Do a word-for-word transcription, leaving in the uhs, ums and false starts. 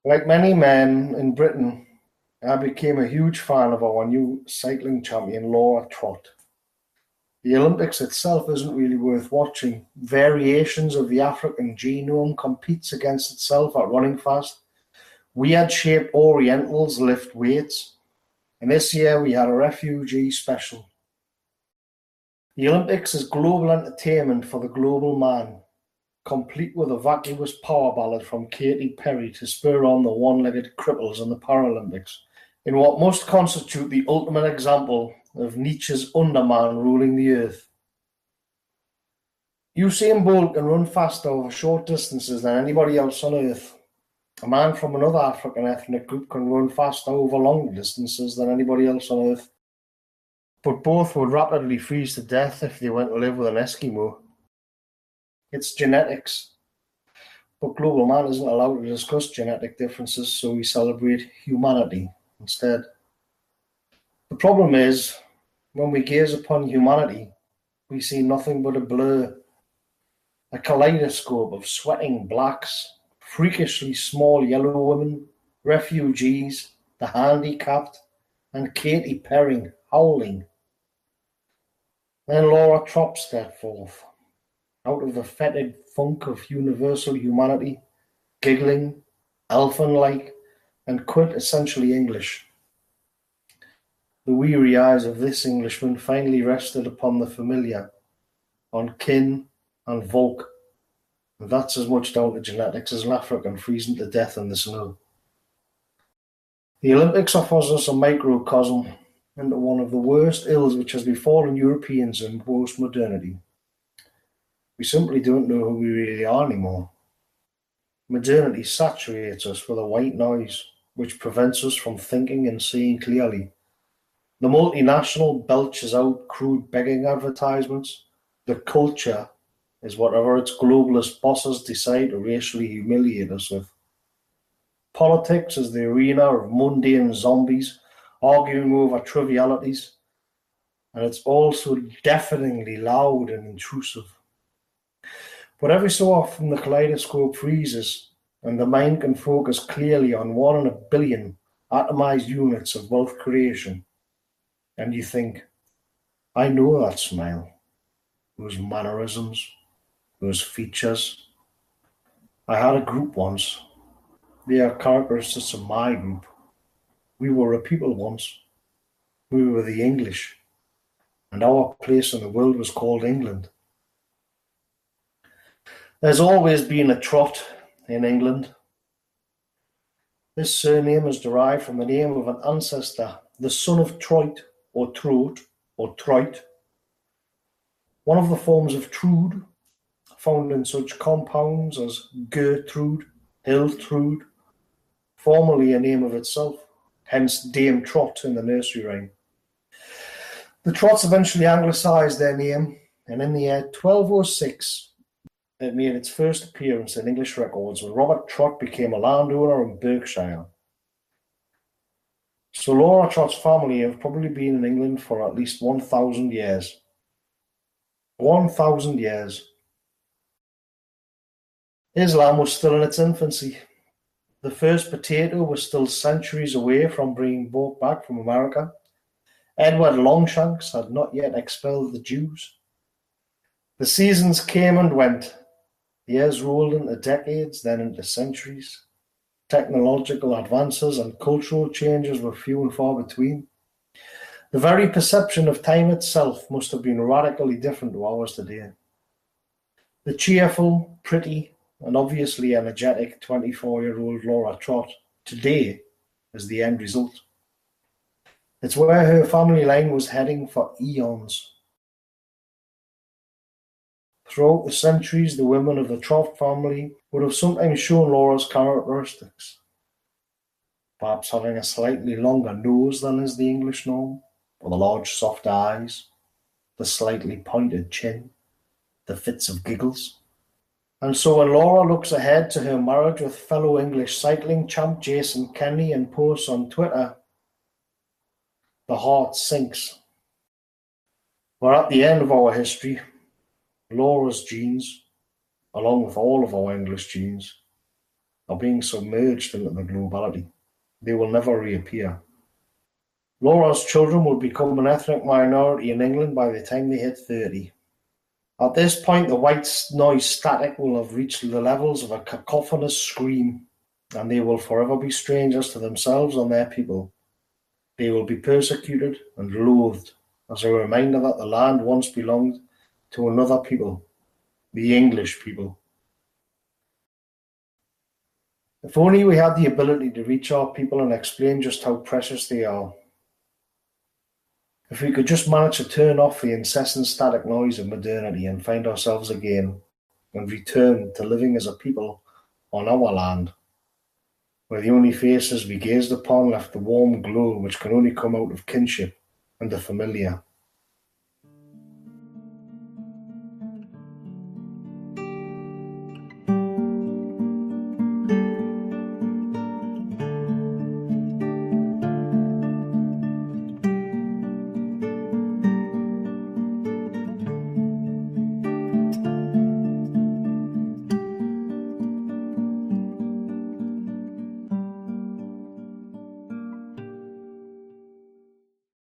Like many men in Britain, I became a huge fan of our new cycling champion, Laura Trott. The Olympics itself isn't really worth watching. Variations of the African genome competes against itself at running fast. Weird-shaped Orientals lift weights. And this year we had a refugee special. The Olympics is global entertainment for the global man, complete with a vacuous power ballad from Katy Perry to spur on the one-legged cripples in the Paralympics, in what must constitute the ultimate example of Nietzsche's Underman ruling the earth. Usain Bolt can run faster over short distances than anybody else on earth. A man from another African ethnic group can run faster over longer distances than anybody else on earth. But both would rapidly freeze to death if they went to live with an Eskimo. It's genetics. But global man isn't allowed to discuss genetic differences, so we celebrate humanity instead. The problem is, when we gaze upon humanity, we see nothing but a blur, a kaleidoscope of sweating blacks, freakishly small yellow women, refugees, the handicapped, and Katy Perry howling. Then Laura Trott stepped forth, out of the fetid funk of universal humanity, giggling, elfin-like, and quintessentially English. The weary eyes of this Englishman finally rested upon the familiar, on kin and Volk, and that's as much down to genetics as an African freezing to death in the snow. The Olympics offers us a microcosm into one of the worst ills which has befallen Europeans in post-modernity. We simply don't know who we really are anymore. Modernity saturates us with a white noise, which prevents us from thinking and seeing clearly. The multinational belches out crude begging advertisements. The culture is whatever its globalist bosses decide to racially humiliate us with. Politics is the arena of mundane zombies arguing over trivialities, and it's also deafeningly loud and intrusive. But every so often the kaleidoscope freezes, and the mind can focus clearly on one in a billion atomized units of wealth creation. And you think, I know that smile, those mannerisms, those features. I had a group once. They are characteristics of my group. We were a people once. We were the English, and our place in the world was called England. There's always been a Trott in England. This surname is derived from the name of an ancestor, the son of Troit, or Trout, or Troit, one of the forms of Trude, found in such compounds as Gertrude, Hiltrude, formerly a name of itself, hence Dame Trott in the nursery rhyme. The Trotts eventually anglicised their name, and in the year twelve oh six, it made its first appearance in English records when Robert Trott became a landowner in Berkshire. So Laura Trott's family have probably been in England for at least one thousand years. one thousand years. Islam was still in its infancy. The first potato was still centuries away from being brought back from America. Edward Longshanks had not yet expelled the Jews. The seasons came and went. Years rolled into decades, then into centuries. Technological advances and cultural changes were few and far between. The very perception of time itself must have been radically different to ours today. The cheerful, pretty, and obviously energetic twenty-four-year-old Laura Trott today is the end result. It's where her family line was heading for eons. Throughout the centuries, the women of the Trott family would have sometimes shown Laura's characteristics. Perhaps having a slightly longer nose than is the English norm, or the large soft eyes, the slightly pointed chin, the fits of giggles. And so when Laura looks ahead to her marriage with fellow English cycling champ Jason Kenney and posts on Twitter, the heart sinks. We're at the end of our history. Laura's genes, along with all of our English genes, are being submerged into the globality. They will never reappear. Laura's children will become an ethnic minority in England by the time they hit thirty. At this point, the white noise static will have reached the levels of a cacophonous scream, and they will forever be strangers to themselves and their people. They will be persecuted and loathed as a reminder that the land once belonged to another people, the English people. If only we had the ability to reach our people and explain just how precious they are. If we could just manage to turn off the incessant static noise of modernity and find ourselves again, and return to living as a people on our land, where the only faces we gazed upon left the warm glow which can only come out of kinship and the familiar.